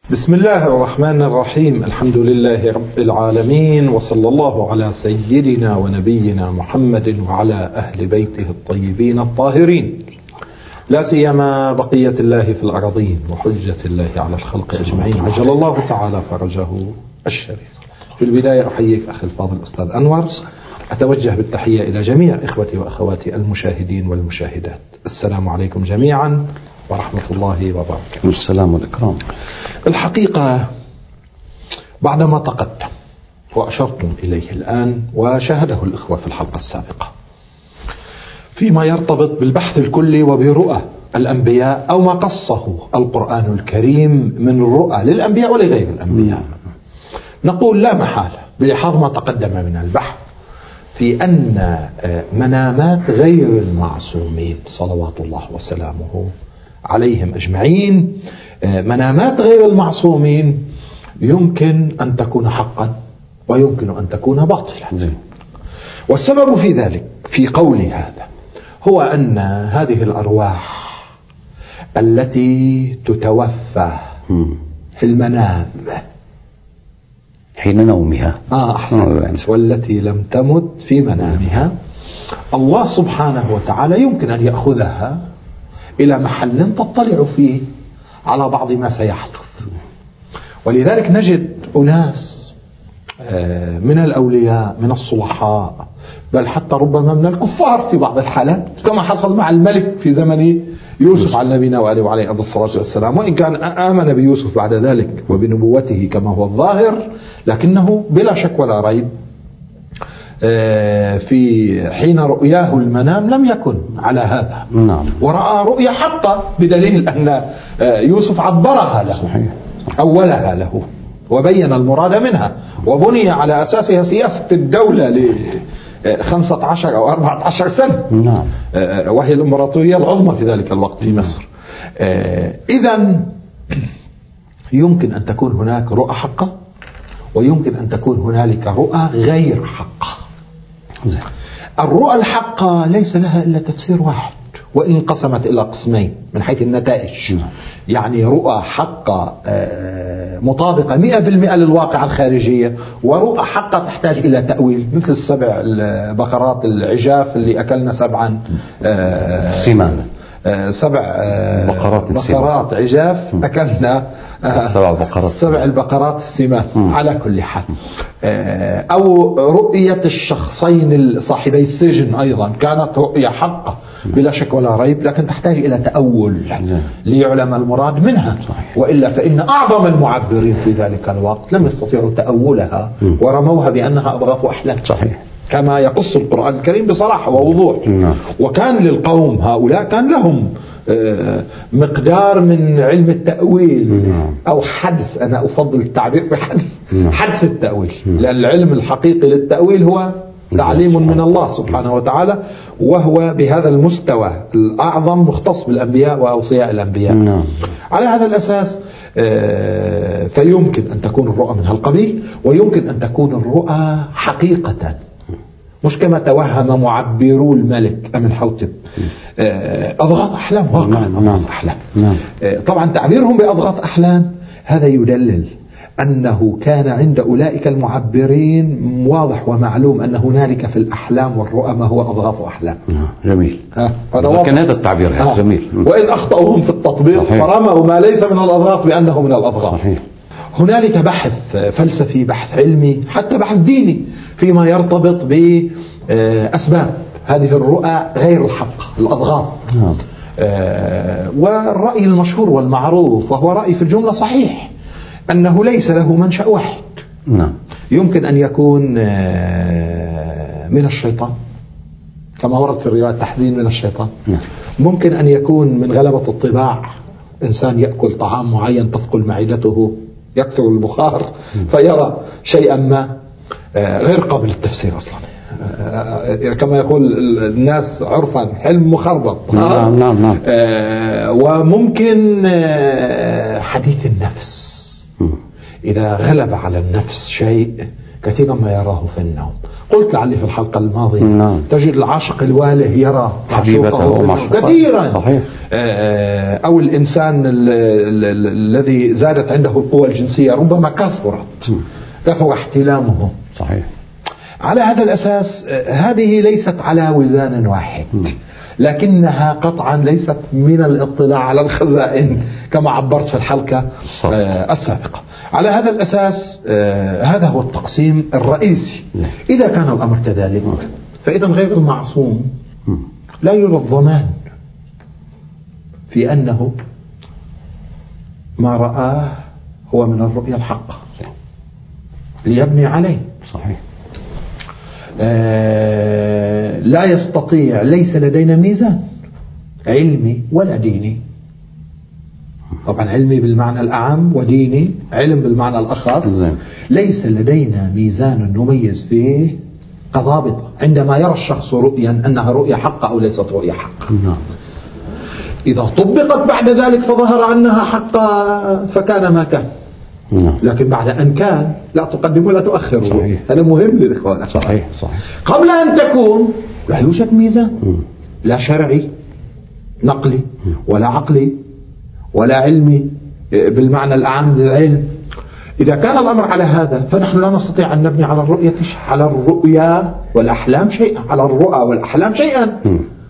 بسم الله الرحمن الرحيم. الحمد لله رب العالمين، وصلى الله على سيدنا ونبينا محمد وعلى أهل بيته الطيبين الطاهرين، لا سيما بقية الله في الأراضين وحجة الله على الخلق أجمعين، عجل الله تعالى فرجه الشريف. في البداية أحييك أخي الفاضل أستاذ أنور، أتوجه بالتحية إلى جميع إخوتي وأخواتي المشاهدين والمشاهدات. السلام عليكم جميعا ورحمة الله وبركاته. السلام والإكرام. الحقيقة بعدما تقدم وأشرتم إليه الآن وشاهده الإخوة في الحلقة السابقة فيما يرتبط بالبحث الكلي وبرؤى الأنبياء أو ما قصه القرآن الكريم من رؤى للأنبياء ولغير الأنبياء، نقول لا محالة بلحاظ ما تقدم من البحث في أن منامات غير المعصومين صلوات الله وسلامه عليهم أجمعين، منامات غير المعصومين يمكن أن تكون حقا ويمكن أن تكون باطلا. والسبب في ذلك في قولي هذا هو أن هذه الأرواح التي تتوفى في المنام حين نومها أحسنت، والتي لم تمت في منامها، الله سبحانه وتعالى يمكن أن يأخذها إلى محل تطلع فيه على بعض ما سيحدث. ولذلك نجد أناس من الأولياء من الصلحاء بل حتى ربما من الكفار في بعض الحالات، كما حصل مع الملك في زمن يوسف على نبينا وآله وعليه الصلاة والسلام، وإن كان آمن بيوسف بعد ذلك وبنبوته كما هو الظاهر، لكنه بلا شك ولا ريب في حين رؤياه المنام لم يكن على هذا. ورأى رؤيا حقا، بدليل أن يوسف عبرها له، صحيح، أولها له وبين المراد منها، وبني على أساسها سياسة الدولة ل 15 أو 14 سنة، وهي الإمبراطورية العظمى في ذلك الوقت في مصر. إذن يمكن أن تكون هناك رؤى حقة ويمكن أن تكون هنالك رؤى غير حقة. الرؤى الحقة ليس لها إلا تفسير واحد، وإن انقسمت إلى قسمين من حيث النتائج، يعني رؤى حقة مطابقة 100% للواقع الخارجية، ورؤى حقة تحتاج إلى تأويل، مثل السبع البقرات العجاف اللي أكلنا سبعا سمان، سبع بقرات عجاف أكلنا سبع البقرات السمان. على كل حال، أو رؤية الشخصين صاحبي السجن أيضا كانت رؤية حقة بلا شك ولا ريب، لكن تحتاج إلى تأول ليعلم المراد منها، وإلا فإن أعظم المعبرين في ذلك الوقت لم يستطيعوا تأولها ورموها بأنها أضغاث أحلام، صحيح، كما يقص القرآن الكريم بصراحة ووضوح. وكان للقوم هؤلاء كان لهم مقدار من علم التأويل أو حدس، أنا أفضل التعبير بحدس، حدس التأويل، لأن العلم الحقيقي للتأويل هو تعليم من الله سبحانه وتعالى، وهو بهذا المستوى الأعظم مختص بالأنبياء وأوصياء الأنبياء. على هذا الأساس فيمكن أن تكون الرؤى من هالقبيل، ويمكن أن تكون الرؤى حقيقة، مش كما توهم معبرو الملك أمنحوتب أضغاث أحلام، واقعا أضغاث أحلام. طبعا تعبيرهم بأضغاث أحلام هذا يدلل أنه كان عند أولئك المعبرين واضح ومعلوم أن هنالك في الأحلام والرؤى ما هو أضغاث أحلام. جميل، كان هذا التعبير جميل. وإن أخطأوهم في التطبيق فرموا ما ليس من الأضغاث بأنه من الأضغاث. صحيح. هنالك بحث فلسفي، بحث علمي، حتى بحث ديني فيما يرتبط بأسباب هذه الرؤى غير الحق، الأضغاث. والرأي المشهور والمعروف وهو رأي في الجملة صحيح أنه ليس له منشأ واحد. يمكن أن يكون من الشيطان كما ورد في الرواية التحزين من الشيطان. ممكن أن يكون من غلبة الطباع، إنسان يأكل طعام معين تثقل معدته، يكثر البخار فيرى شيئا ما غير قابل للتفسير أصلا، كما يقول الناس عرفا حلم مخربط. وممكن حديث النفس، إذا غلب على النفس شيء كثيرا ما يراه في النوم. قلت لعلي في الحلقة الماضية تجد العاشق الواله يرى حبيبته كثيرا، صحيح. أو الإنسان الذي زادت عنده القوى الجنسية ربما كثر احتلامه. صحيح. على هذا الأساس هذه ليست على وزان واحد، لكنها قطعا ليست من الاطلاع على الخزائن كما عبرت في الحلقة السابقة. على هذا الأساس هذا هو التقسيم الرئيسي. إذا كان الأمر كذلك فإذا غير المعصوم لا يوجد ضمان في أنه ما رآه هو من الرؤيا الحقة ليبني عليه. صحيح. لا يستطيع، ليس لدينا ميزان علمي ولا ديني، طبعا علمي بالمعنى الأعم وديني علم بالمعنى الأخص. ليس لدينا ميزان نميز فيه كضابط عندما يرى الشخص رؤيا أنها رؤيا حقة أو ليست رؤيا حقة. إذا طبقت بعد ذلك فظهر أنها حقة فكان ما كان، لكن بعد أن كان لا تقدم ولا تؤخر. صحيح. هذا مهم للإخوان. صحيح. قبل أن تكون لا يوجد ميزان، لا شرعي نقلي ولا عقلي ولا علمي بالمعنى الأعم للعلم. إذا كان الأمر على هذا فنحن لا نستطيع أن نبني على الرؤيا والأحلام شيئا، على الرؤى والأحلام شيئا،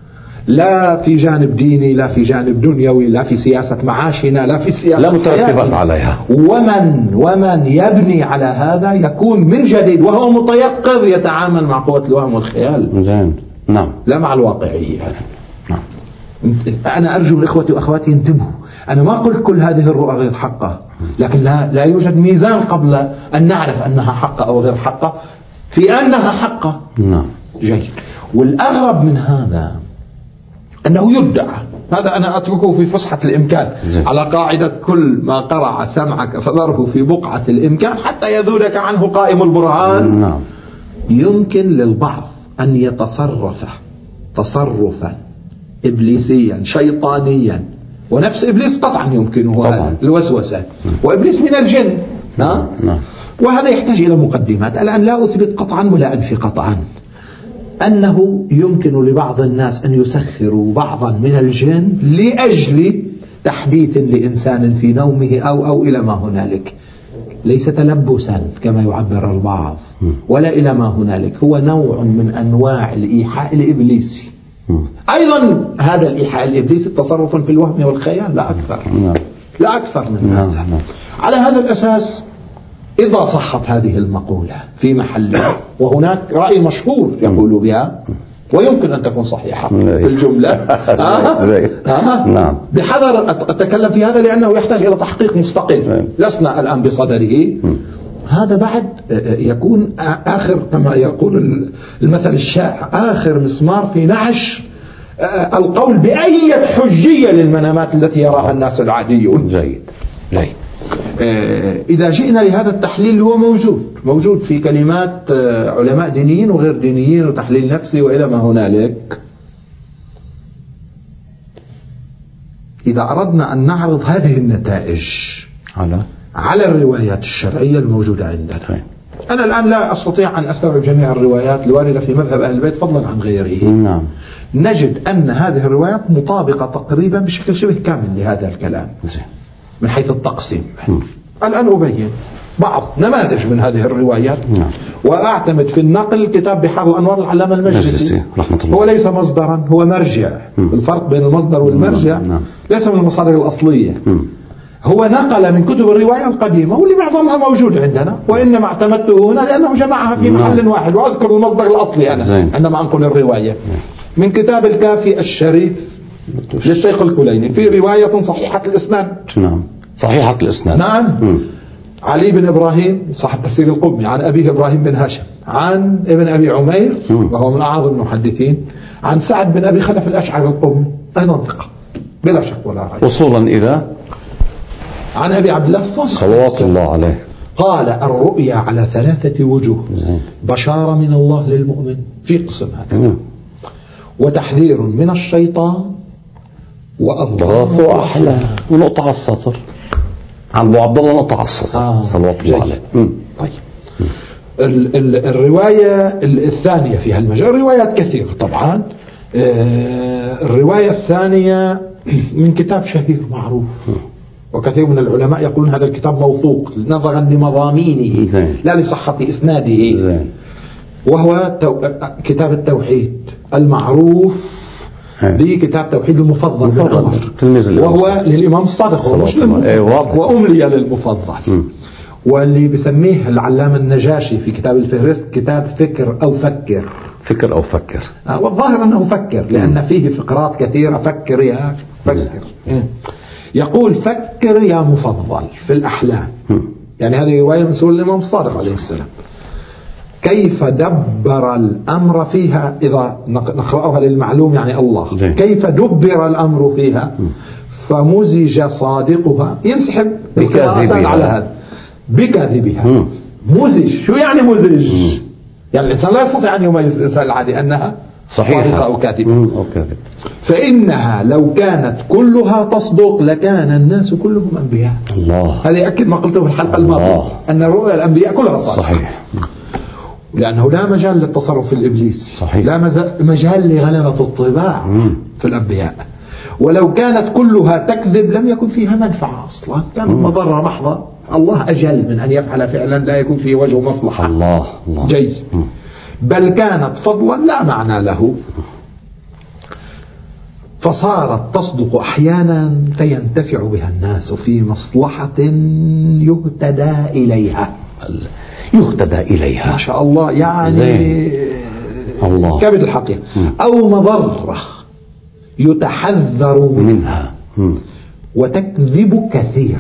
لا في جانب ديني، لا في جانب دنيوي، لا في سياسة معاشنا، لا في سياسة لا مترتبات عليها. ومن يبني على هذا يكون من جديد وهو متيقظ يتعامل مع قوة الوهم والخيال. نعم. لا مع الواقعية. نعم. أنا أرجو الإخوة وأخواتي ينتبهوا، أنا ما قلت كل هذه الرؤى غير حقة، لكن لا يوجد ميزان قبل أن نعرف أنها حقة أو غير حقة في أنها حقة. نعم. جيد. والأغرب من هذا أنه يدعى، هذا أنا أتركه في فسحة الإمكان على قاعدة كل ما قرع سمعك فذره في بقعة الإمكان حتى يذودك عنه قائم البرهان. نعم. يمكن للبعض أن يتصرف تصرفا إبليسيا شيطانيا، ونفس إبليس قطعا يمكنه الوسوسة، وإبليس من الجن. نعم. وهذا يحتاج إلى مقدمات. الآن لا أثبت قطعا ولا أنفي قطعا أنه يمكن لبعض الناس أن يسخروا بعضا من الجن لأجل تحديث لإنسان في نومه أو إلى ما هنالك. ليس تلبسا كما يعبر البعض ولا إلى ما هنالك، هو نوع من أنواع الإيحاء الإبليسي. أيضا هذا الإيحاء الإبليسي تصرف في الوهم والخيال، لا أكثر. لا أكثر من هذا. على هذا الأساس إذا صحت هذه المقولة في محلها، وهناك رأي مشهور يقول بها ويمكن أن تكون صحيحة في الجملة، بحذر أتكلم في هذا لأنه يحتاج إلى تحقيق مستقل، لسنا الآن بصدده. هذا بعد يكون آخر كما يقول المثل الشائع، آخر مسمار في نعش القول بأي حجية للمنامات التي يراها الناس العاديون. جيد. إذا جئنا لهذا التحليل هو موجود في كلمات علماء دينيين وغير دينيين وتحليل نفسي وإلى ما هنالك. إذا أردنا أن نعرض هذه النتائج على الروايات الشرعية الموجودة عندنا، أنا الآن لا أستطيع أن أستوعب جميع الروايات الواردة في مذهب أهل البيت فضلا عن غيره. نجد أن هذه الروايات مطابقة تقريبا بشكل شبه كامل لهذا الكلام من حيث التقسيم. الآن أبين بعض نماذج من هذه الروايات وأعتمد في النقل كتاب بحار الأنوار العلامة المجلسي. هو ليس مصدرا، هو مرجع. الفرق بين المصدر والمرجع ليس من المصادر الأصلية. هو نقل من كتب الرواية القديمة واللي معظمها موجود عندنا، وإنما اعتمدته هنا لأنه جمعها في محل واحد، وأذكر المصدر الأصلي أنا عندما أنقل الرواية من كتاب الكافي الشريف للشيخ الكليني في رواية صحيحة الإسناد. صحيحة الإسناد. علي بن إبراهيم صاحب تفسير القمي عن أبيه إبراهيم بن هاشم عن ابن أبي عمير وهو من أعظم المحدثين عن سعد بن أبي خلف الأشعري القمي أيضا ثقة بلا شك ولا ريب، وصولا إلى عن أبي عبد الله صلوات الله عليه قال الرؤيا على 3 وجوه: بشارة من الله للمؤمن في قسم هذا، وتحذير من الشيطان، وأضغاث أحلام. ونقطة على السطر عن أبو عبد الله، نقطة على السطر صلوات الله عليه. طيب الرواية الثانية فيها المجال، الروايات كثيرة طبعا. الرواية الثانية من كتاب شهير معروف، وكثير من العلماء يقولون هذا الكتاب موثوق نظرا لمضامينه لا لصحة إسناده، وهو كتاب التوحيد المعروف بكتاب توحيد المفضل، وهو للإمام الصادق وأملي للمفضل، واللي بسميه العلامة النجاشي في كتاب الفهرست كتاب فكر أو فكر. والظاهر أنه فكر لأن فيه فقرات كثيرة. فكر يا فكر. يقول فكر يا مفضل في الأحلام. يعني هذه رواية من سورة الإمام الصادق عليه السلام. كيف دبر الأمر فيها، إذا نقرأها للمعلوم يعني الله، كيف دبر الأمر فيها فمزج صادقها، ينسحب بكاذبها على هذا بكاذبها. مزج، شو يعني مزج؟ يعني الإنسان لا يستطيع أن يميز الإنسان العادي أنها صحيحة أو كاذبة. فإنها لو كانت كلها تصدق لكان الناس كلهم أنبياء. الله. هذا يأكد ما قلته في الحلقة الماضية أن رؤيا الأنبياء كلها صحيح. لأنه لا مجال للتصرف الإبليسي، صحيح. لا مجال لغلبة الطباع في الأنبياء. ولو كانت كلها تكذب لم يكن فيها منفعة أصلا، كانت مضرة محضة. الله أجل من أن يفعل فعلا لا يكون فيه وجه مصلحة. الله. جيد. بل كانت فضلا لا معنى له، فصارت تصدق أحيانا فينتفع بها الناس في مصلحة يهتدى إليها. ما شاء الله، يعني الله. كبد الحقيقة. أو مضرة يتحذر منها وتكذب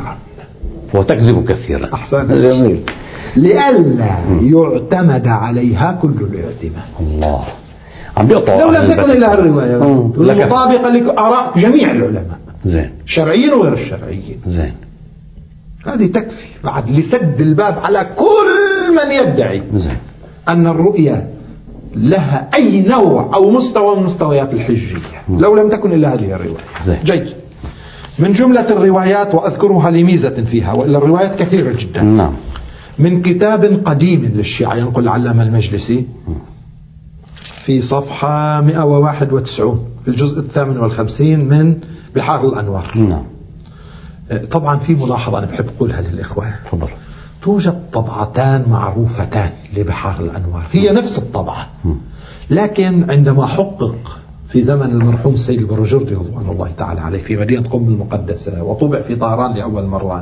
كثيرا. أحسن. جميل. لئلا يعتمد عليها كل الاعتماد. الله. لو لم تكن إلا الرواية المطابقة لآراء جميع العلماء، زين، شرعيين وغير الشرعيين، زين، هذه تكفي بعد لسد الباب على كل من يدعي زين أن الرؤيا لها أي نوع أو مستوى من مستويات الحجية. لو لم تكن إلا هذه الرواية. جيد. من جملة الروايات وأذكرها لميزة فيها، وإلا الروايات كثيرة جدا. نعم. من كتاب قديم للشيعة ينقل العلامة المجلسي في صفحة 191 في الجزء 58 من بحار الأنوار. نعم. طبعا في ملاحظة أنا بحب أقولها للإخوة. تفضل. توجد طبعتان معروفتان لبحار الأنوار، هي نفس الطبعة، لكن عندما حقق في زمن المرحوم السيد البروجردي رضوان الله تعالى عليه في مدينة قم المقدسة وطبع في طهران لأول مرة،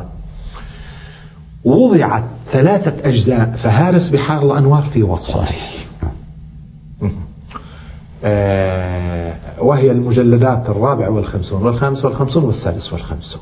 وضعت 3 أجزاء فهارس بحار الأنوار في وسطه، وهي المجلدات 54 والخامس والسادس والخمسون.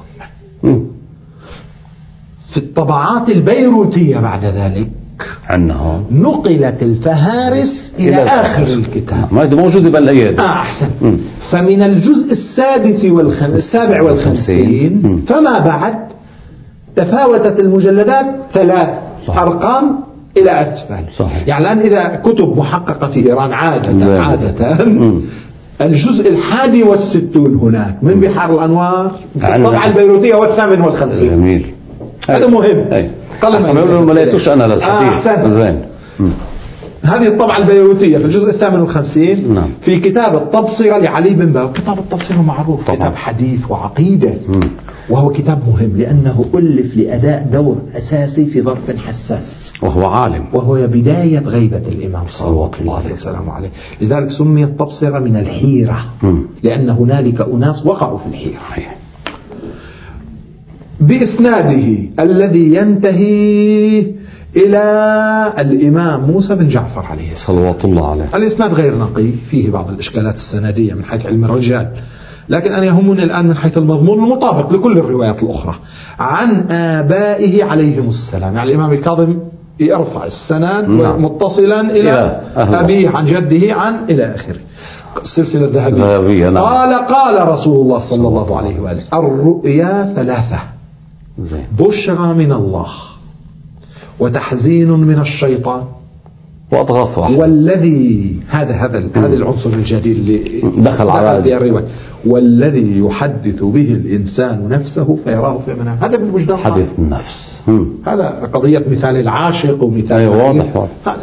في الطبعات البيروتية بعد ذلك عنها نقلت الفهارس إلى آخر الكتاب، ما هي موجودة بالأياد. أحسن. فمن الجزء السابع والخمسين فما بعد تفاوتت المجلدات 3 أرقام إلى أسفل. صحيح. يعني الآن إذا كتب محققة في إيران عادة الجزء 61 هناك من بحار الأنوار الطبعة البيروتية 58. جميل. هذا مهم. ما لقيتوش أنا للحديث. زين. هذه الطبعة البيروتية في الجزء 58. نعم. في كتاب التبصرة لعلي بن باو. كتاب التبصرة معروف طبعا. كتاب حديث وعقيدة. وهو كتاب مهم لأنه ألف لأداء دور أساسي في ظرف حساس، وهو عالم، وهو بداية غيبة الإمام صلى الله عليه وسلم عليه. لذلك سمي التبصرة من الحيرة، لأن هنالك أناس وقعوا في الحيرة. بإسناده الذي ينتهي إلى الإمام موسى بن جعفر عليه السلام صلوات الله عليه. الإسناد غير نقي، فيه بعض الإشكالات السندية من حيث علم الرجال، لكن أنا يهمني الآن من حيث المضمون المطابق لكل الروايات الأخرى. عن آبائه عليهم السلام، يعني الإمام الكاظم يرفع السند متصلا إلى أبيه عن جده عن إلى آخره، السلسلة الذهبية. قال رسول الله صلى الله عليه وآله: الرؤيا 3: بشرى من الله، وتحزين من الشيطان، وأضغاث واحد. والذي هذا العنصر الجديد اللي دخل على الرواية، والذي يحدث به الإنسان نفسه فيراه في منام. هذا بالوجدان حديث النفس. هذا قضية مثال العاشق ومثال واضح. هذا.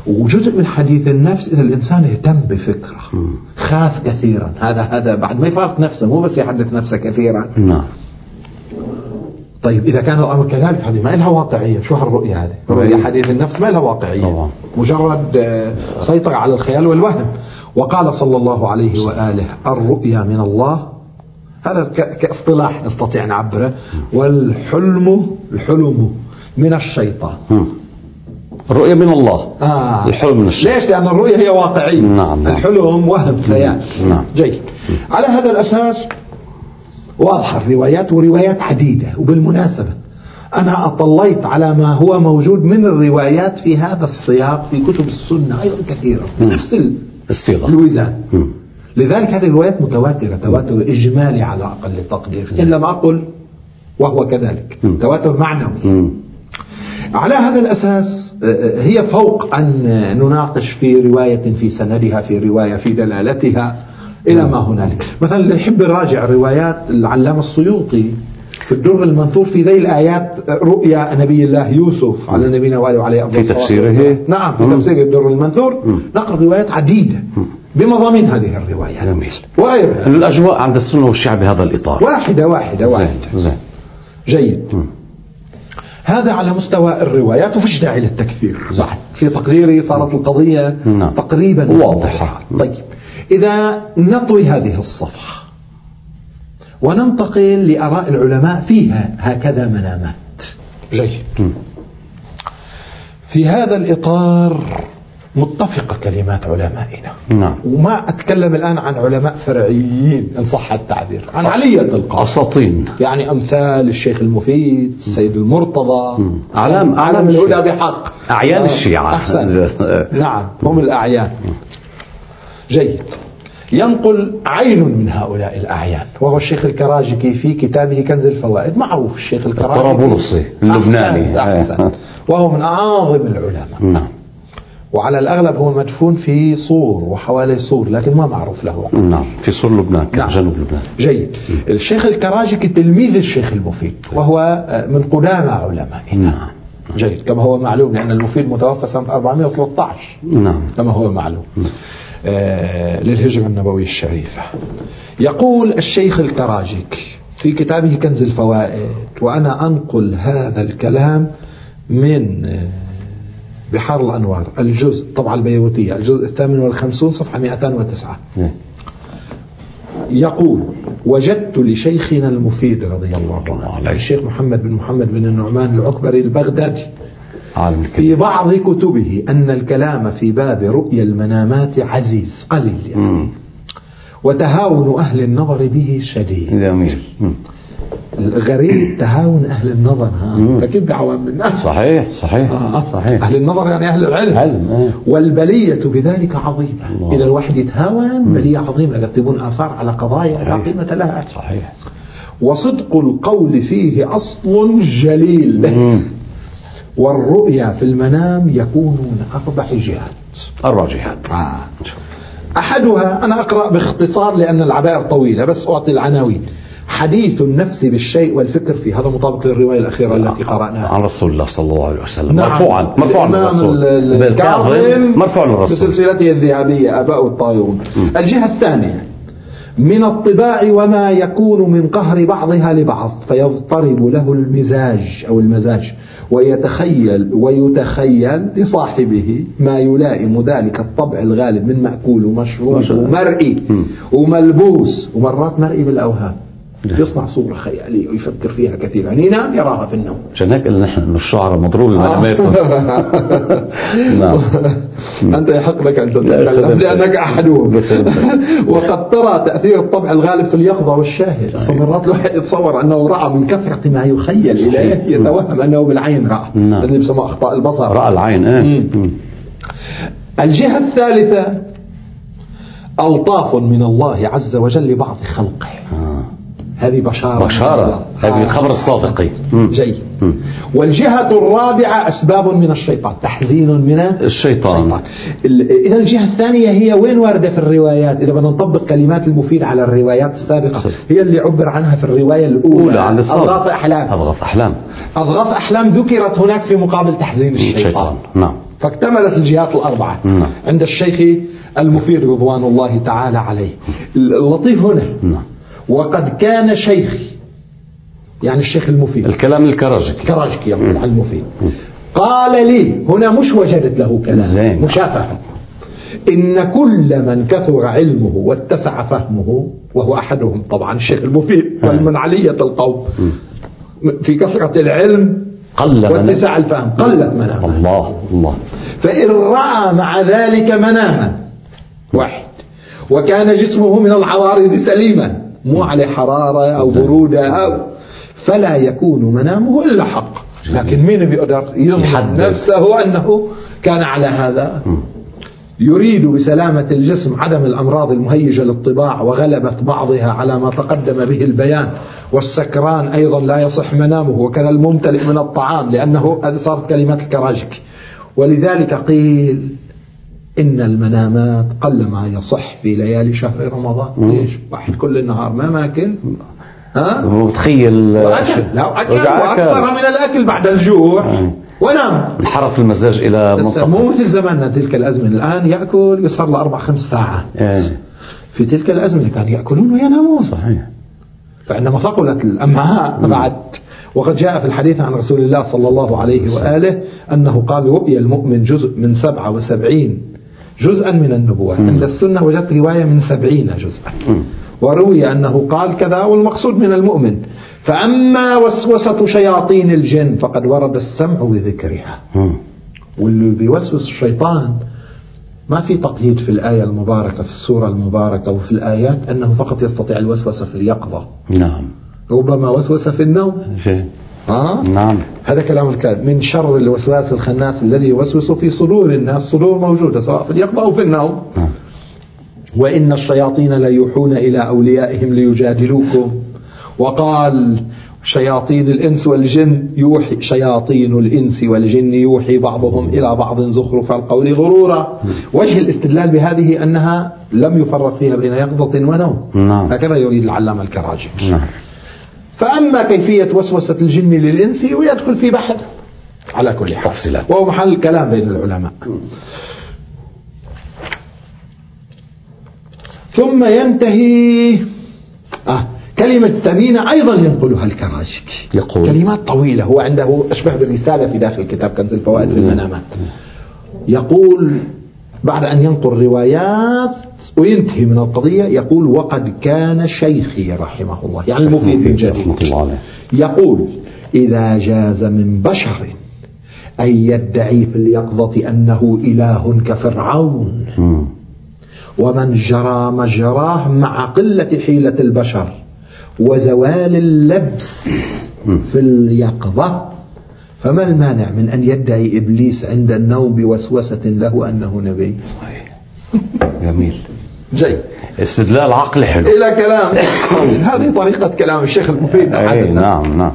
وجزء من حديث النفس إذا الإنسان اهتم بفكرة، خاف كثيرا، هذا بعد ما يفارق نفسه، مو بس يحدث نفسه كثيرا. نعم. طيب إذا كان الأمر كذلك هذه ما لها واقعية. شو هالرؤية هذه؟ رؤية حديث النفس ما لها واقعية طبعا. مجرد سيطرة على الخيال والوهم. وقال صلى الله عليه وآله: الرؤيا من الله، هذا كاصطلاح نستطيع نعبره، والحلم من الشيطان. الرؤية من الله، الحلم من الشيطان. ليش؟ لأن الرؤية هي واقعية. نعم. الحلم وهم خيال. نعم. جيد. على هذا الأساس واضحة الروايات، وروايات عديدة. وبالمناسبة أنا أطليت على ما هو موجود من الروايات في هذا السياق في كتب السنة أيضا كثيرة بنفس الصيغة الوزان. لذلك هذه الروايات متواترة، تواتر إجمالي على أقل تقدير، إن لم أقل وهو كذلك تواتر معنوي. على هذا الأساس هي فوق أن نناقش في رواية في سندها، في رواية في دلالتها إلى ما هنالك. مثلا اللي يحب يراجع روايات العلامة السيوطي في الدر المنثور في ذي الآيات، رؤيا نبي الله يوسف على نبينا وآله وعليه أفضل الصلاة والسلام، في تفسيره. نعم، في تفسير الدر المنثور نقرأ روايات عديدة بمضامين هذه الروايات وغيرها. الأجواء عند السنة والشيعة بهذا الإطار واحدة. زين. جيد. هذا على مستوى الروايات، وفيش داعي للتكثير. صح. في تقديري صارت القضية تقريبا واضحة. طيب إذا نطوي هذه الصفحة وننتقل لآراء العلماء فيها هكذا منامات. جيد. في هذا الإطار متفقة كلمات علمائنا. نعم. وما أتكلم الآن عن علماء فرعيين إن صح التعبير، عن علية القاضي، أساطين، يعني أمثال الشيخ المفيد، السيد المرتضى، أعلام الهدى بحق، أعيان الشيعة. أحسن. نعم، هم الأعيان. جيد. ينقل عين من هؤلاء الأعيان وهو الشيخ الكراجكي في كتابه كنز الفوائد. معروف الشيخ الكراجكي الطرابلسي اللبناني. أحسن. وهو من أعظم العلماء. نعم. وعلى الأغلب هو مدفون في صور وحوالي صور، لكن ما معروف له. نعم، في صور لبنان. نعم. جنوب لبنان. جيد. الشيخ الكراجكي تلميذ الشيخ المفيد، وهو من قدامى علمائنا. نعم. جيد، كما هو معلوم، لأن المفيد متوفى سنة 413. نعم. كما هو معلوم. للهجرة النبوية الشريفة. يقول الشيخ الكراجكي في كتابه كنز الفوائد، وأنا أنقل هذا الكلام من بحار الأنوار، الجزء طبعا البيروتية، الجزء 58 صفحة 209. يقول: وجدت لشيخنا المفيد رضي الله عنه، الشيخ محمد بن النعمان العكبري البغدادي، في بعض كتبه أن الكلام في باب رؤيا المنامات عزيز قليل يعني. وتهاون أهل النظر به شديد. جميل. الغريب تهاون أهل النظر، فكيف بعوام الناس. صحيح. صحيح. أهل النظر يعني أهل العلم. والبلية بذلك عظيمة. إذا الواحد يتهاون بلية عظيمة، يكتبون آثار على قضايا لا قيمة لها. صحيح. وصدق القول فيه أصل جليل. والرؤيا في المنام يكون من 4 جهات. أحدها أنا أقرأ باختصار لأن العبائر طويلة، بس أعطي العناوين. حديث النفس بالشيء والفكر فيه، هذا مطابق للرواية الأخيرة التي قرأناها عن رسول الله صلى الله عليه وسلم. نعم. مرفوعا للرسول، مرفوع للرسول بسلسلته الذهبية آباء الطاغون. الجهة الثانية من الطباع وما يكون من قهر بعضها لبعض، فيضطرب له المزاج ويتخيل لصاحبه ما يلائم ذلك الطبع الغالب من مأكول ومشروب ومرئي وملبوس، ومرات مرئي بالأوهام. يصنع صورة خيالية ويفكر فيها كثيرا، ينام يراها في النوم. عشان هيك قلنا نحن انه الشعراء مضروب بمناماتهم. نعم. أنت يحق لك أن تتكلم لأنك أحدهم. وقد ترى تأثير الطبع الغالب في اليقظة والشاهد. مرات الواحد يتصور أنه رأى من كثرة ما يخيل إليه، يتوهم أنه بالعين رأى. اللي بسمى أخطاء البصر، رأى العين. الجهة الثالثة ألطاف من الله عز وجل لبعض خلقه. هذه بشارة. هذه الخبر الصادق. جيد. والجهة الرابعة أسباب من الشيطان، تحزين من الشيطان. إذا الجهة الثانية هي وين واردة في الروايات؟ إذا بدنا نطبق كلمات المفيد على الروايات السابقة، هي اللي عبر عنها في الرواية الأولى عن أضغاث أحلام. أضغاث أحلام ذكرت هناك في مقابل تحزين الشيطان. نعم. فاكتملت الجهات الأربعة عند الشيخ المفيد رضوان الله تعالى عليه. اللطيف هنا وقد كان شيخي، يعني الشيخ المفيد، الكلام الكراجكي يقول عن المفيد، قال لي هنا مش وجدت له كلام مشافهة، إن كل من كثر علمه واتسع فهمه، وهو أحدهم طبعا الشيخ المفيد ومن علية القوم في كثرة العلم واتساع الفهم، قلت منامه. الله. فإن رأى مع ذلك مناما واحد وكان جسمه من العوارض سليما، مو عليه حرارة أو برودة فلا يكون منامه إلا حق. لكن مين بيقدر يضمن نفسه أنه كان على هذا؟ يريد بسلامة الجسم عدم الأمراض المهيجة للطباع وغلبة بعضها على ما تقدم به البيان. والسكران أيضا لا يصح منامه، وكذا الممتلئ من الطعام، لأنه صارت كلمات الكراجكي. ولذلك قيل إن المنامات قل ما يصح في ليالي شهر رمضان. ليش؟ واحد كل النهار ما ماكل، هو تخيل وأكل وأكثر من الأكل بعد الجوع ونام، انحرف المزاج إلى منطقة. مو مثل زماننا تلك الأزمنة، الآن يأكل يسهر ل4-5 ساعات. في تلك الأزمنة كانوا يأكلون وينامون. صحيح. فعندما ثقلت الأمعاء بعد، وقد جاء في الحديث عن رسول الله صلى الله عليه وآله أنه قال رؤيا المؤمن جزء من 77 جزءا من النبوة. عند السنة وجدت رواية من 70 جزءا، وروي أنه قال كذا، والمقصود من المؤمن. فأما وسوسة شياطين الجن فقد ورد السمع بذكرها. واللي بيوسوس الشيطان ما في تقييد في الآية المباركة في السورة المباركة وفي الآيات أنه فقط يستطيع الوسوسة في اليقظة. نعم. ربما وسوس في النوم. نعم. هذا كلام الكاذب. من شر الوسواس الخناس الذي يوسوس في صدور الناس. صدور موجودة سواء في اليقظة أو في النوم. وإن الشياطين ليوحون إلى أوليائهم ليجادلوكم. وقال شياطين الإنس والجن يوحي، شياطين الإنس والجن يوحي بعضهم إلى بعض زخرف القول غرورا. وجه الاستدلال بهذه أنها لم يفرق فيها بين يقظة ونوم. هكذا يريد العلامة الكراجكي. فأما كيفية وسوسة الجن للإنس ويدخل في بحث على كل حال، وهو محل كلام بين العلماء. ثم ينتهي كلمة ثمينة أيضا ينقلها الكراجكي، يقول كلمات طويلة، هو عنده أشبه بالرسالة في داخل كتاب كنز الفوائد في المنامات. يقول بعد أن ينقل روايات وينتهي من القضية، يقول وقد كان شيخي رحمه الله، يعني المفيد من جديد، يقول إذا جاز من بشر أن يدعي في اليقظة أنه إله كفرعون ومن جرى مجراه مع قلة حيلة البشر وزوال اللبس في اليقظة، فما المانع من أن يدعي إبليس عند النوم بوسوسة له أنه نبي؟ جميل، جيد، استدلال عقلي حلو إلى كلام. هذه طريقة كلام الشيخ المفيد. نعم.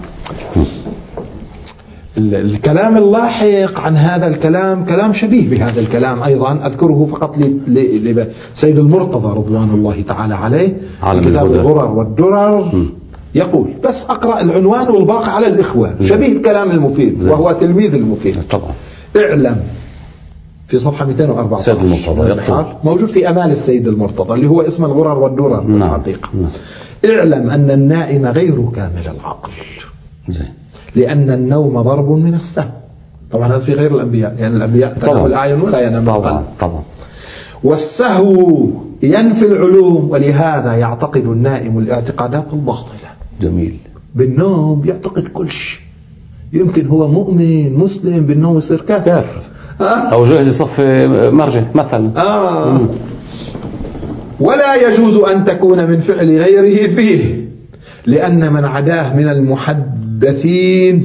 الكلام اللاحق عن هذا الكلام كلام شبيه بهذا الكلام أيضا، أذكره فقط لسيد المرتضى رضوان الله تعالى عليه، كتاب الغرر والدرر. يقول بس أقرأ العنوان والباقي على الإخوة. شبيه كلام المفيد وهو تلميذ المفيد. طبعا. اعلم في صفحة 214 سيد المرتضى موجود في أمال السيد المرتضى اللي هو اسم الغرر والدرر في الحقيقة. اعلم أن النائم غير كامل العقل، لأن النوم ضرب من السهو. طبعا هذا في غير الأنبياء، يعني الأنبياء تنام الأعين ولا ينام القلب. طبعا. والسهو ينفي العلوم، ولهذا يعتقد النائم الاعتقادات الباطلة. جميل. بالنوم يعتقد كل شيء، يمكن هو مؤمن مسلم بالنوم يصير كافر. أو جاهز يصفي مرجع مثلا. ولا يجوز أن تكون من فعل غيره فيه، لأن من عداه من المحدثين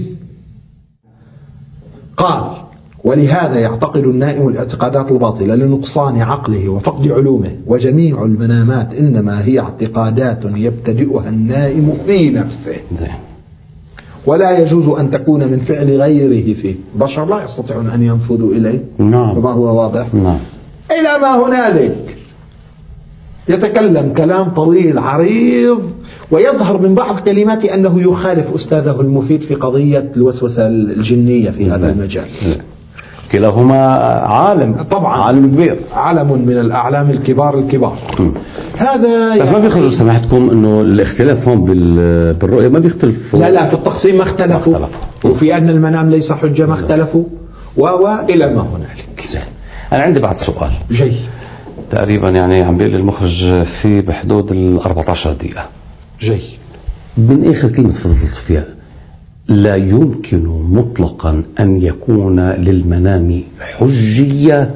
قال ولهذا يعتقد النائم الاعتقادات الباطلة لنقصان عقله وفقد علومه، وجميع المنامات إنما هي اعتقادات يبتدئها النائم في نفسه. ولا يجوز أن تكون من فعل غيره فيه. بشر لا يستطيعون أن ينفذوا إليه. وما هو واضح. إلى ما هنالك يتكلم كلام طويل عريض، ويظهر من بعض كلماته أنه يخالف أستاذه المفيد في قضية الوسوسة الجنية في هذا المجال. كلاهما عالم طبعا، عالم كبير، علم من الأعلام الكبار. هذا بس ما بيخرجوا سماحتكم انه الاختلاف هون بالرؤية ما بيختلفوا. لا في التقسيم ما اختلفوا. وفي أن المنام ليس حجة ما اختلفوا وإلى ما هنالك. زين. أنا عندي بعد سؤال تقريبا يعني عم بيقول المخرج في بحدود 14 دقيقة. من آخر كلمة فضلت فيها، لا يمكن مطلقا أن يكون للمنام حجية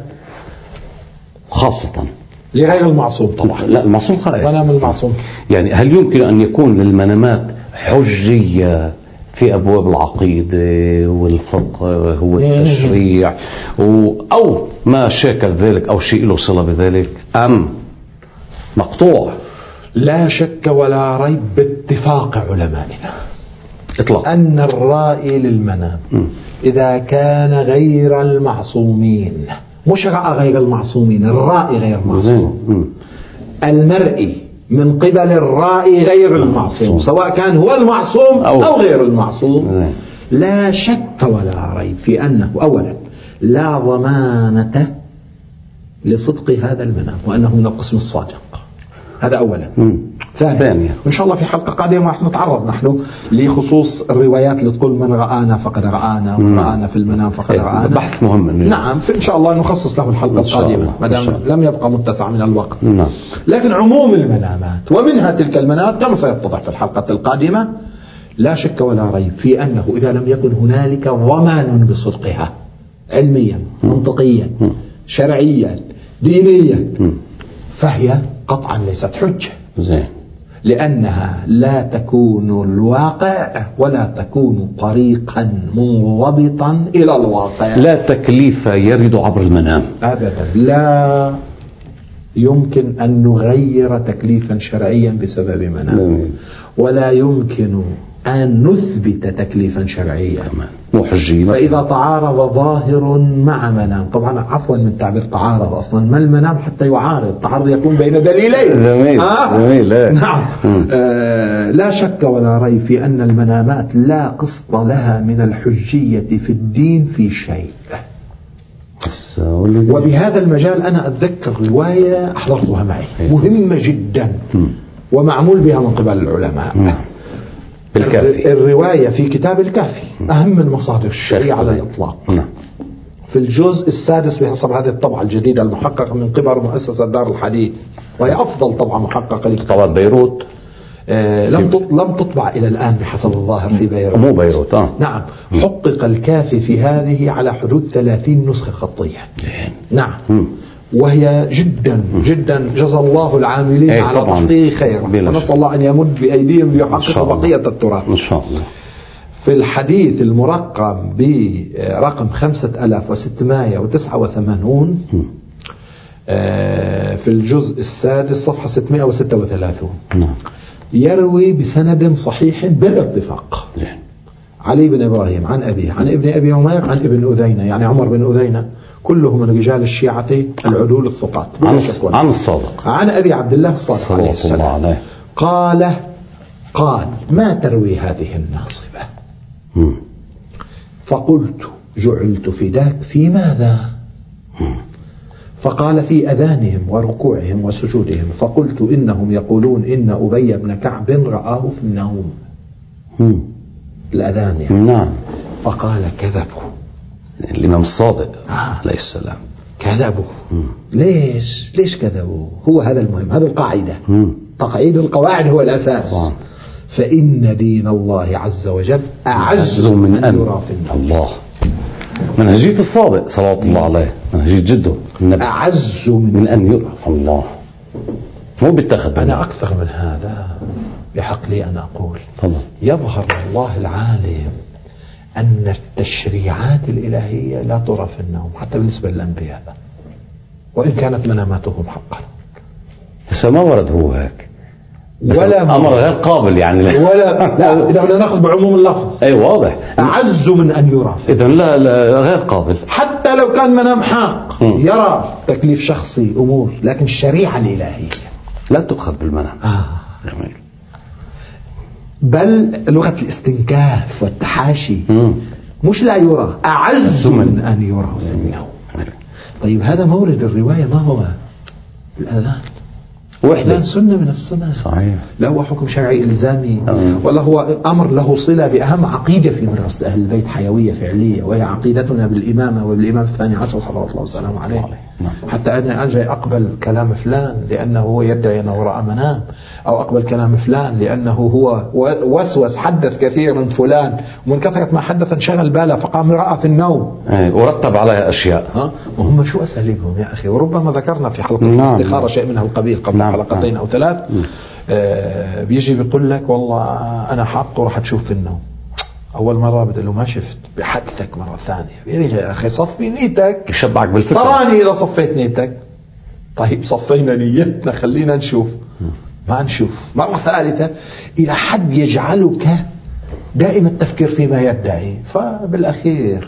خاصة لغير المعصوم طبعا. لا المعصوم خائف. منام المعصوم يعني هل يمكن أن يكون للمنامات حجية في أبواب العقيدة والفقه والتشريع أو ما شاكل ذلك أو شيء له صلة بذلك، أم مقطوع؟ لا شك ولا ريب باتفاق علمائنا إطلاق أن الرائي للمنام إذا كان غير المعصومين، مش رأى غير المعصومين، الرائي غير معصوم، المرئي من قبل الرائي غير المعصوم، سواء كان هو المعصوم أو غير المعصوم، لا شك ولا ريب في أنه أولا لا ضمانة لصدق هذا المنام وأنه من القسم الصادق. هذا أولا. ثانيا وإن شاء الله في حلقة قادمة راح نتعرض نحن لخصوص الروايات اللي تقول من رآنا فقد رآنا ورآنا في المنام فقد رآنا. بحث مهم. نعم إن شاء الله نخصص له الحلقة القادمة ما دام لم يبقى متسع من الوقت. لكن عموم المنامات ومنها تلك المنامات كما سيتضح في الحلقة القادمة لا شك ولا ريب في أنه إذا لم يكن هنالك ضمان بصدقها علميا منطقيا شرعيا دينيا فهي قطعا ليست حجة. لأنها لا تكون الواقع ولا تكون طريقا منضبطا إلى الواقع. لا تكليف يرد عبر المنام أبدا. لا يمكن أن نغير تكليفا شرعيا بسبب منام ولا يمكن أن نثبت تكليفا شرعيا فإذا تعارض ظاهر مع منام، طبعا عفوا من تعبير تعارض، أصلا ما المنام حتى يعارض، تعارض يكون بين دليلين. جميل. نعم. لا شك ولا ريب في أن المنامات لا قسط لها من الحجية في الدين في شيء. وبهذا المجال أنا أتذكر رواية أحضرتها معي مهمة جدا ومعمول بها من قبل العلماء. الرواية في كتاب الكافي أهم من مصادر الشريعة على الإطلاق. في الجزء السادس بحسب هذه الطبعة الجديدة المحققة من قبل مؤسسة دار الحديث وهي أفضل طبعة محققة طبعا بيروت. لم تطبع إلى الآن بحسب الظاهر في بيروت. مو بيروت. نعم. حقق الكافي في هذه على حدود 30 نسخة خطية. نعم. وهي جدا جدا جزا الله العاملين على تحقيق خير ونسأل الله أن يمد بأيديهم ليحققوا بقية التراث إن شاء الله. في الحديث المرقم برقم 5689 في الجزء السادس صفحة 636 يروي بسند صحيح بالاتفاق علي بن إبراهيم عن أبيه عن ابن أبي عمير عن ابن أذينة يعني عمر بن أذينة كلهم من رجال الشيعة العدول الثقات عن الصادق عن أبي عبد الله الصادق عليه السلام قال ما تروي هذه الناصبة فقلت جعلت فداك في ماذا فقال في أذانهم وركوعهم وسجودهم فقلت إنهم يقولون إن أبي بن كعب رآه في النوم الأذان يعني. نعم. فقال كذبوا الإمام الصادق عليه السلام كذبوا. ليش كذبوا؟ هو هذا المهم، هذا القاعدة. تقعيد القواعد هو الأساس. فإن دين الله عز وجل أعز من أن يرى في النوم. الله منهجية الصادق صلوات الله عليه منهجية جده أعز من أن يرى الله مو بيتخذ. أنا أكثر من هذا بحق لي أن أقول يظهر الله العالم أن التشريعات الإلهية لا ترى في النوم حتى بالنسبة للأنبياء وإن كانت مناماتهم حقا. بس ما ورد هو هيك ولا أمر غير قابل يعني ولا لا إذا بدنا نأخذ بعموم اللفظ. أي واضح أعز من أن يرى. إذا لا غير قابل حتى لو كان منام حق يرى تكليف شخصي أمور لكن الشريعة الإلهية لا تؤخذ بالمنام. جميل. بل لغة الاستنكاف والتحاشي مش لا يرى، أعز من أن يرى في النوم. طيب هذا مورد الرواية ما هو؟ الأذان وحده سنة من السنن، صحيح. لا هو حكم شرعي إلزامي ولا هو أمر له صلة بأهم عقيدة في مدرسة أهل البيت، حيوية فعلية، وهي عقيدتنا بالإمامة وبالإمام الثاني عشر صلوات الله وسلامه عليه. حتى أنا أجي أقبل كلام فلان لأنه هو يدعي أنه رأى منام، أو أقبل كلام فلان لأنه هو وسوس حدث كثيرا فلان، ومن كثرة ما حدث انشغل باله فقام رأى في النوم ورتب عليها أشياء. وهم شو أساليبهم يا أخي، وربما ذكرنا في حلقة الاستخارة شيء من القبيل قبل حلقتين أو ثلاث. بيجي بيقول لك والله أنا حاطه راح تشوف في النوم، أول مرة بتقول له ما شفت، بحدثك مرة ثانية يا أخي صفي نيتك، يشبعك بالفكرة، تراني إذا صفيت نيتك. طيب صفينا نيتنا خلينا نشوف، ما نشوف. مرة ثالثة إلى حد يجعلك دائما التفكير فيما يدعي، فبالأخير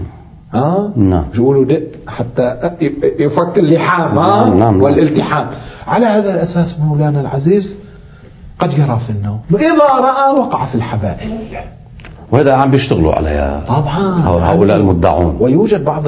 نعم يقولوا دق حتى يفك اللحام والالتحام. على هذا الأساس مولانا العزيز قد يرى في النوم، إذا رأى وقع في الحبائل، وهذا عم بيشتغلوا عليها طبعا هؤلاء المدعون. ويوجد بعض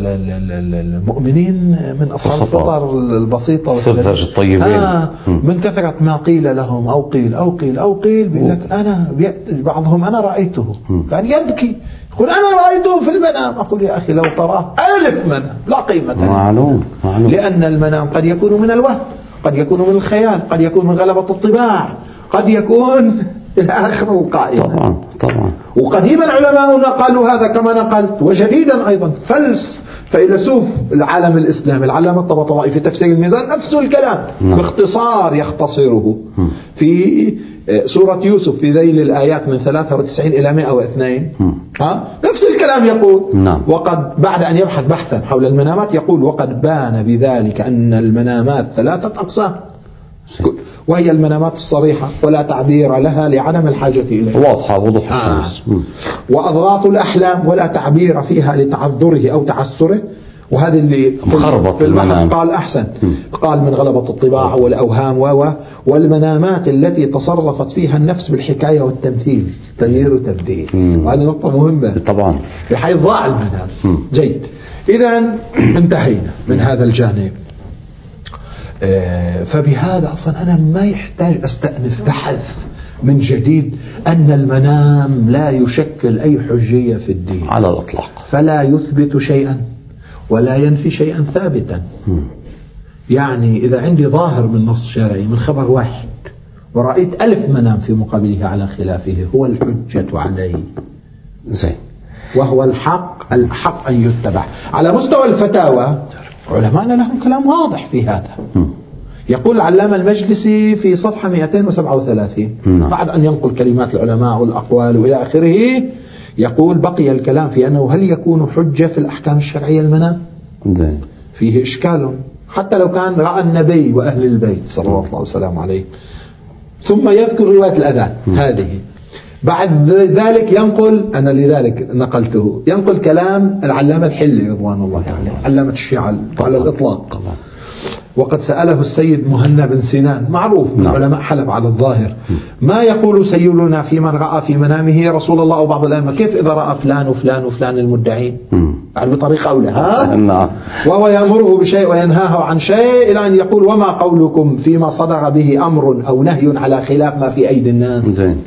المؤمنين من أصحاب الفطر البسيطة والسذج الطيبين من كثرة ما قيل لهم أو قيل بيقول لك أنا بعضهم أنا رأيته كان يبكي، يقول أنا رأيته في المنام. أقول يا أخي لو تراه 1000 منام لا قيمة له. معلوم. لأن المنام قد يكون من الوهم، قد يكون من الخيال، قد يكون من غلبة الطباع، قد يكون إلى آخر القائمة. طبعا. وقديما علماؤنا قالوا هذا كما نقلت، وجديدا أيضا فيلسوف العالم الإسلامي العلامة الطباطبائي في تفسير الميزان نفس الكلام باختصار يختصره في سورة يوسف في ذيل الآيات من 93 إلى 102. نفس الكلام يقول وقد بعد أن يبحث بحثا حول المنامات يقول وقد بان بذلك أن المنامات 3 أقسام، وهي المنامات الصريحة ولا تعبير لها لعدم الحاجة إليها، واضحة وضوح الشمس. وأضغاث الأحلام ولا تعبير فيها لتعذره أو تعسره، وهذه اللي مخربط في المنام قال أحسن، قال من غلبة الطباع والأوهام والمنامات التي تصرفت فيها النفس بالحكاية والتمثيل، تغيير وتبديل. وهذه نقطة مهمة طبعا بحيث ضاع المنام. جيد، إذا انتهينا من هذا الجانب. فبهذا أصلا أنا ما يحتاج أستأنف بحث من جديد أن المنام لا يشكل أي حجية في الدين على الإطلاق، فلا يثبت شيئا ولا ينفي شيئا ثابتا. يعني إذا عندي ظاهر من نص شرعي من خبر واحد ورأيت 1000 منام في مقابله على خلافه، هو الحجة عليه زين، وهو الحق أن يتبع. على مستوى الفتاوى علماءنا لهم كلام واضح في هذا. يقول العلامة المجلسي في صفحة 237 بعد أن ينقل كلمات العلماء والأقوال وإلى آخره، يقول بقي الكلام في أنه هل يكون حجة في الأحكام الشرعية المنام؟ فيه إشكال، حتى لو كان رأى النبي وأهل البيت صلوات الله وسلامه عليه. ثم يذكر رواية الأذان هذه. بعد ذلك ينقل، أنا لذلك نقلته، ينقل كلام العلامة الحلي رضوان الله عليه، علامة الشيعة على الإطلاق. وقد سأله السيد مهنا بن سنان معروف من علماء حلب على الظاهر، ما يقول سيدنا في من رأى في منامه رسول الله أو بعض الأئمة، كيف إذا رأى فلان وفلان وفلان المدعين يعني بطريقة أو لا، وهو يأمره بشيء وينهاه عن شيء، إلى أن يقول وما قولكم فيما صدر به أمر أو نهي على خلاف ما في أيدي الناس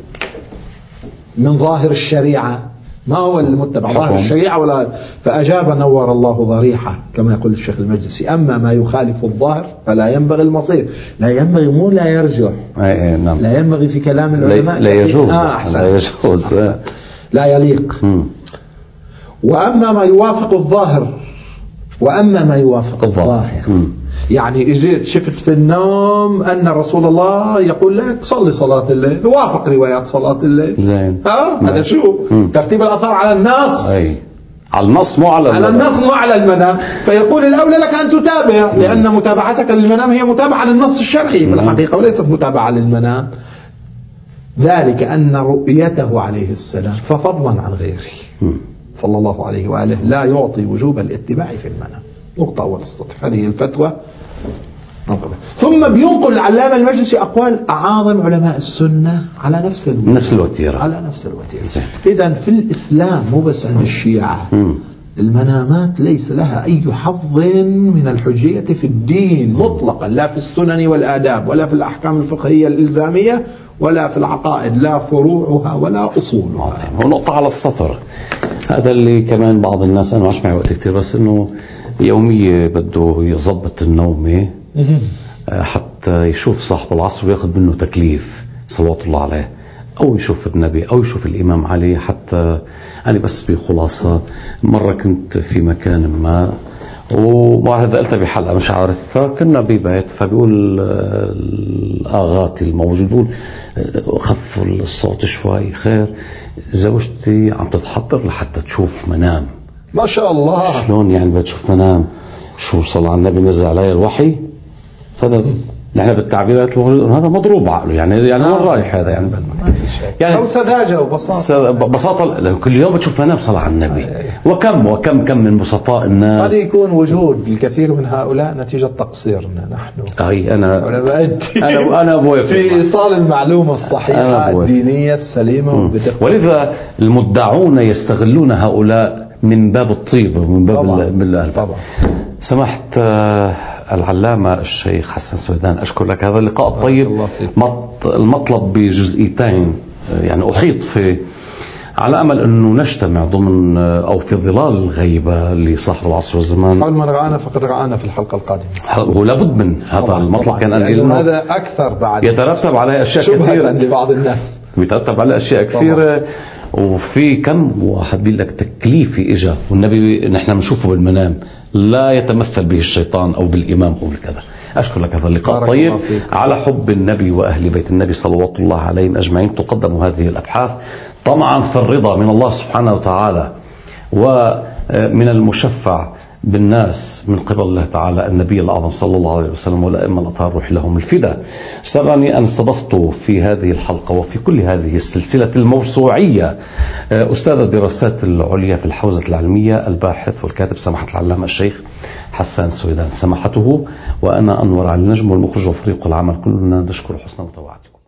من ظاهر الشريعة، ما هو المتبع ظاهر الشريعة ولا. فأجاب نور الله ضريحة كما يقول الشيخ المجلسي، أما ما يخالف الظاهر فلا ينبغي المصير. لا ينبغي مو لا يرجع، لا ينبغي في كلام العلماء لا يجوز، لا يجوز، لا يليق. وأما ما يوافق الظاهر وأما ما يوافق الظاهر يعني إجيت شفت في النوم أن رسول الله يقول لك صلي صلاة الليل، وافق روايات صلاة الليل زين، هذا شو ترتيب الأثار على النص، على النص مو على النص مو على المنام. فيقول الأولى لك أن تتابع، لأن متابعتك للمنام هي متابعة للنص الشرعي في الحقيقة وليست متابعة للمنام. ذلك أن رؤيته عليه السلام ففضلا عن غيره صلى الله عليه وآله لا يعطي وجوب الاتباع في المنام. نقطة أول استطيع هذه الفتوى ثم بينقل العلامة المجلسي أقوال أعاظم علماء السنة على نفس الوتيرة على نفس الوتيرة. إذن في الإسلام مو بس عند الشيعة المنامات ليس لها أي حظ من الحجية في الدين مطلقا، لا في السنن والآداب ولا في الأحكام الفقهية الإلزامية ولا في العقائد، لا فروعها ولا أصولها. ونقطة على السطر، هذا اللي كمان بعض الناس، أنا مش معي وقت كتير، بس إنه يومية بده يضبط النومة حتى يشوف صاحب العصر وياخذ منه تكليف صلوات الله عليه، أو يشوف النبي أو يشوف الإمام علي. حتى أنا بس بخلاصة مرة كنت في مكان ما ومع هذا قلت بحلقة مش عارف، فكنا ببيت فبيقول الآغاتي الموجود بيقول خفوا الصوت شوي، خير زوجتي عم تتحضر لحتى تشوف منام. ما شاء الله. شلون يعني بتشوف منام؟ شو صلى على النبي نزل عليه الوحي؟ هذا يعني بالتعبيرات هذا مضروب عقله، يعني وين رايح هذا؟ يعني أو سذاجة وبساطة كل يوم بتشوف منام صلى على النبي. وكم من بسطاء الناس. قد يكون وجود الكثير من هؤلاء نتيجة تقصيرنا نحن. أنا بوافق في إيصال المعلومة الصحيحة الدينية السليمة. ولذا المدعون يستغلون هؤلاء من باب الطيب ومن باب طبعا. سمحت العلامة الشيخ حسن سويدان، أشكر لك هذا اللقاء الطيب. المطلب بجزئيتين يعني أحيط فيه، على أمل أنه نجتمع ضمن أو في ظلال الغيبة لصاحب العصر والزمان. أول ما رأنا فقد رأنا في الحلقة القادمة. هو لابد من هذا المطلب، كان لأنه هذا أكثر بعد يترتب على أشياء كثيرة لبعض الناس، يترتب على أشياء كثيرة. وفي كم واحد بيقول لك تكليفي إجا والنبي نحن بنشوفه بالمنام لا يتمثل به الشيطان أو بالإمام أو بالكذا. أشكر لك هذا اللقاء الطيب. على حب النبي وأهل بيت النبي صلوات الله عليهم أجمعين تقدم هذه الأبحاث، طمعا في الرضا من الله سبحانه وتعالى ومن المشفع بالناس من قبل الله تعالى النبي الأعظم صلى الله عليه وسلم والأئمة الأطهار روح لهم الفداء. سرني أن استضفت في هذه الحلقة وفي كل هذه السلسلة الموسوعية أستاذ الدراسات العليا في الحوزة العلمية الباحث والكاتب سماحة العلامة الشيخ حسن سويدان سماحته، وأنا أنور علي النجم والمخرج وفريق العمل كلنا نشكر حسن متابعتكم.